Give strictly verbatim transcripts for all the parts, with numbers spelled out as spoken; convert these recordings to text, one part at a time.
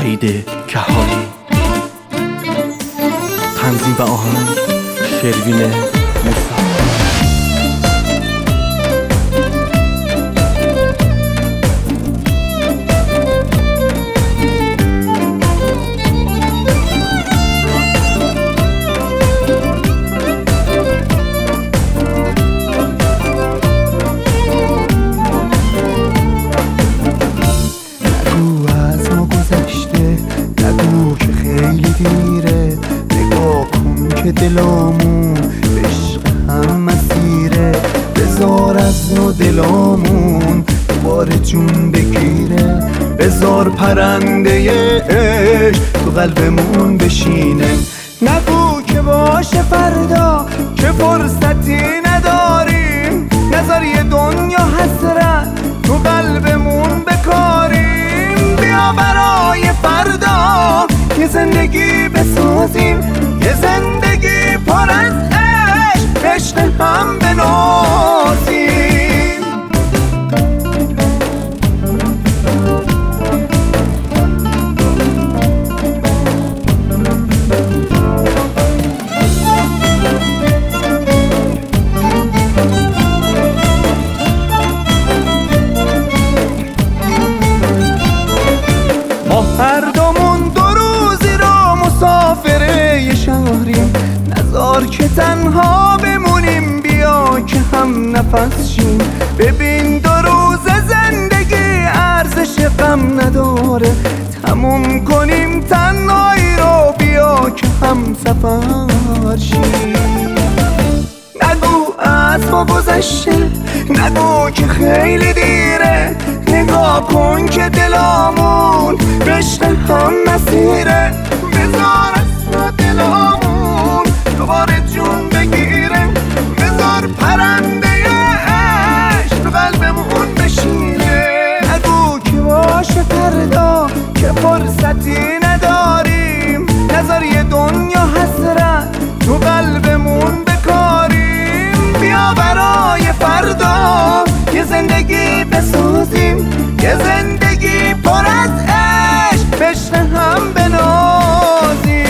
وحید کهالی. تنظیم و آهنگ شروین موسی. که دلامون به عشق هم مسیره، بذار از نو دلامون دوباره جون بگیره، بذار پرنده عشق تو قلبمون بشینه. نگو که باشه فردا که فرصتی نداریم، نذار یه دنیا حسرت تو قلبمون بکاریم. بیا برای فردا یه زندگی بسازیم، یه زندگی پر از عشق، عشق هم بنازیم. ما هر دومون دو روزی رو مسافره یه شهریم، نذار که تنها بمونیم، بیا که هم نفس شیم. ببین دو روز زندگی ارزش غم نداره، تموم کنیم تنهایی رو، بیا که هم سفر شیم. نگو از ما گذشته، نگو که خیلی دیره، نگاه کن که دلامون عشق هم مسیره، بذار از دلامون دوباره جون بگیره، بذار پرنده عشق تو قلبمون بشینه. نگو که باشه فردا که فرصتی نداریم، نذار یه دنیا حسرت تو قلبمون بکاریم. بیا برای فردا یه زندگی بسازیم، یه زندگی پر از عشق، عشق هم بنازیم.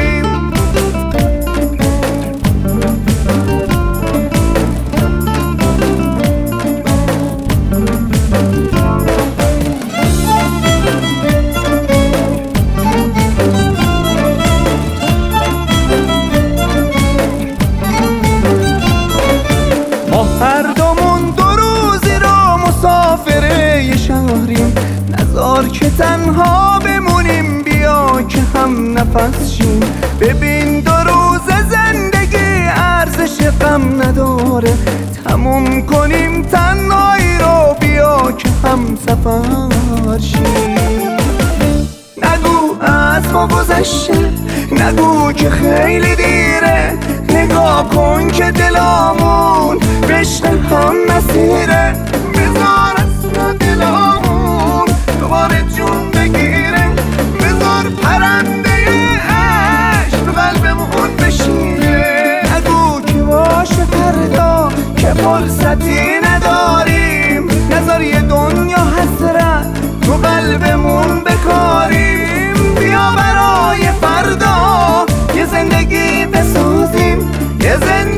ما هر دومون دو روزی رو مسافره یه شهریم، نذار که تنها بمونیم، بیا که هم نفس شیم. ببین دو روز زندگی ارزش غم نداره، تموم کنیم تنهایی رو، بیا که هم سفر شیم. نگو از ما گذشته، نگو که خیلی دیره، نگاه کن که دلامون عشق هم مسیره، بذار از دلامون دوباره جون بگیره، بذار پرنده عشق تو قلبمون بشینه. نگو که باشه فردا که فرصتی نداریم، نذار یه دنیا حسرت تو قلبمون بکاریم. بیا برای فردا یه زندگی بسازیم، یه زندگی